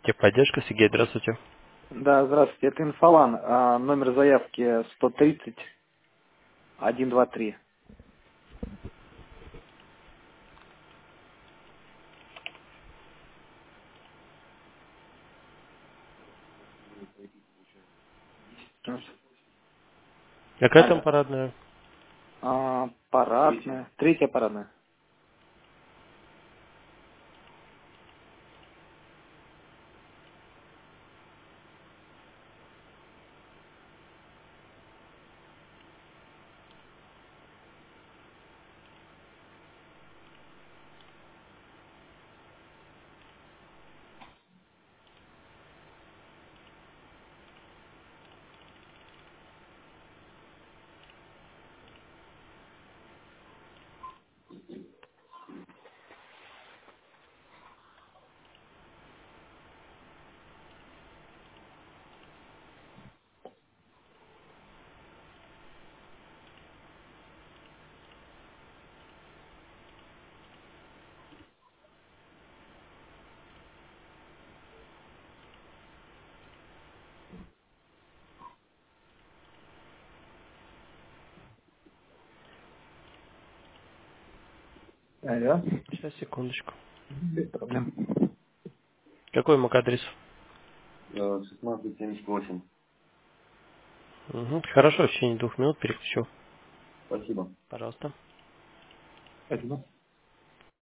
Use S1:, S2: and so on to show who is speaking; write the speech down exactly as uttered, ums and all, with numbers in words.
S1: Техподдержка, Сергей, здравствуйте.
S2: Да, здравствуйте, это Инфолан. А, номер заявки сто тридцать один два три.
S1: Какая там
S2: Алло.
S1: парадная?
S2: А, парадная. Третья парадная. Алло.
S1: Сейчас, секундочку.
S2: Без проблем.
S1: Какой МАК адрес?
S2: Э, шестнадцать семьдесят восемь.
S1: Угу. Хорошо, в течение двух минут переключу.
S2: Спасибо.
S1: Пожалуйста.
S2: Спасибо.